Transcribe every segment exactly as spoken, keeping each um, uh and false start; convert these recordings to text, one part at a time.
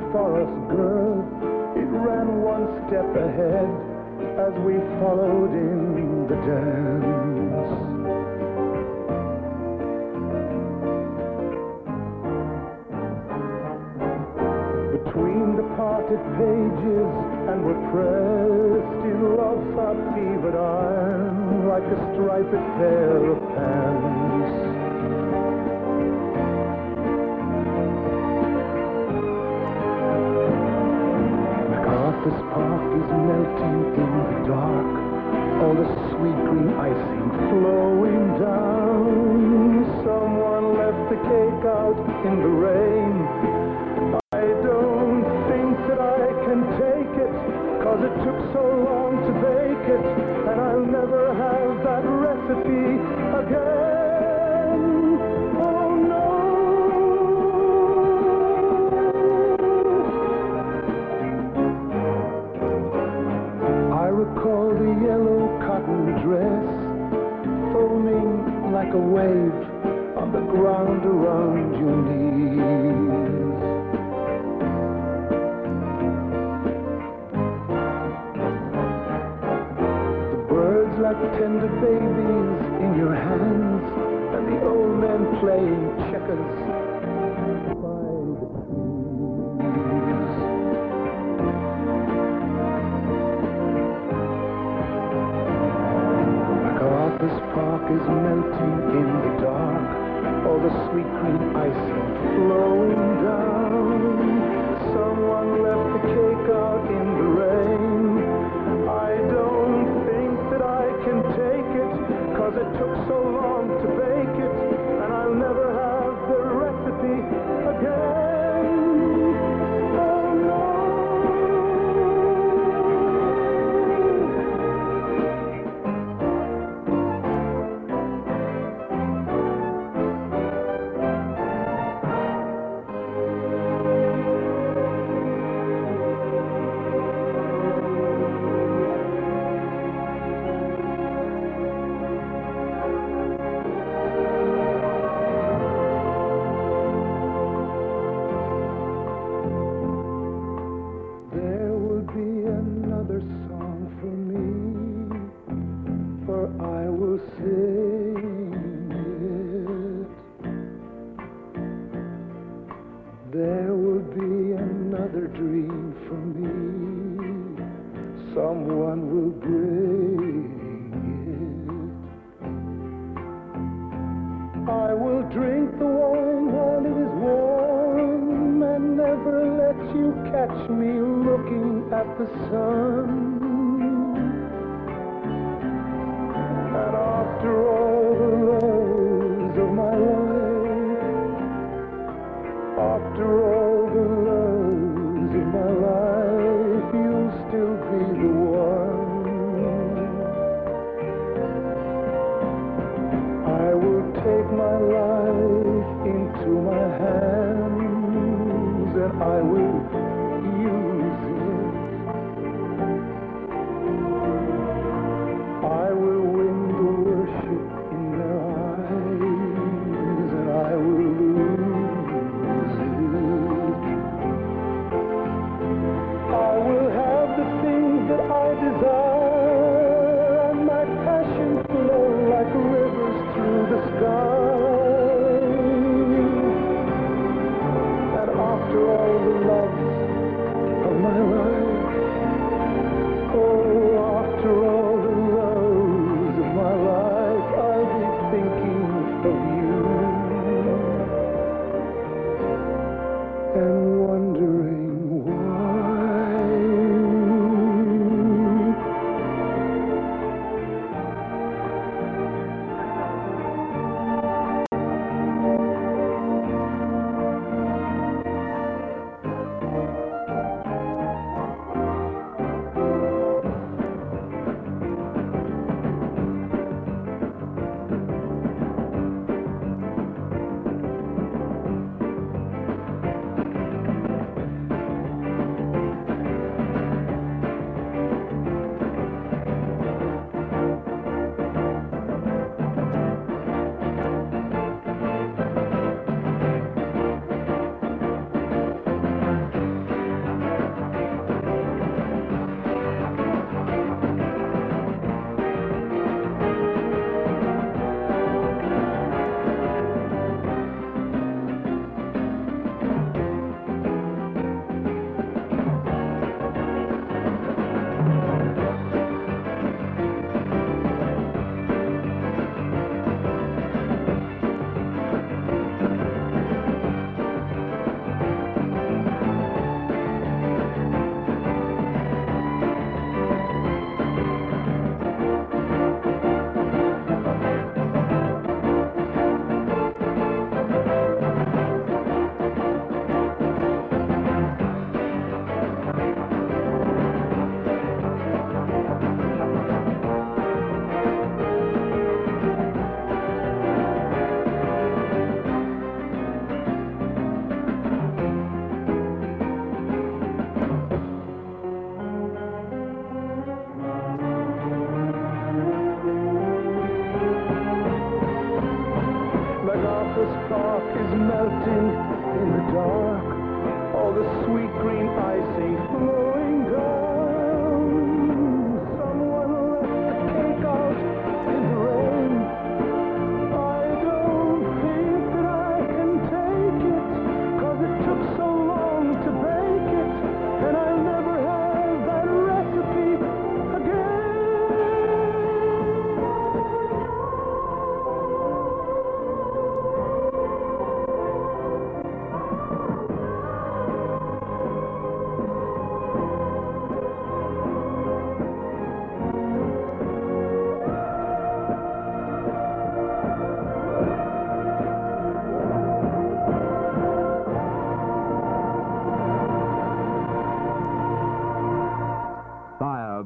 for us, girl. It ran one step ahead as we followed in the dance. Between the parted pages and were pressed in love's hot-fevered iron like a striped pair of pants. MacArthur's Park is melting in the dark, all the sweet green icing flowing down. Someone left the cake out in the rain. I don't think that I can take it, 'cause it took so long to bake it, and I'll never have that recipe again. Oh no. I recall the yellow cotton dress foaming like a wave on the ground around your knees. Like tender babies in your hands, and the old men playing checkers by the trees. MacArthur's Park is melting in the dark, all the sweet green icing flowing down. Someone left the cake out in the rain. I don't think that I can take it, 'cause it took so long to bake it, and I'll never have the recipe again. Oh no. Another song for me, for I will sing it. There will be another dream for me, someone will bring it. I will drink the wine while it is warm, and never let you catch me looking at the sun. And after all the loves of my life, after all the loves of my life, you'll still be the one. I will take my life into my hands, and I will use it. I will win the worship in their eyes, and I will lose it. I will have the things that I desire, and my passion flow like rivers through the sky. And after all the loves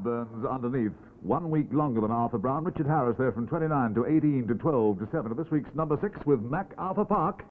Burns underneath. One week longer than Arthur Brown. Richard Harris there from twenty-nine to eighteen to twelve to seven of this week's number six with MacArthur Park.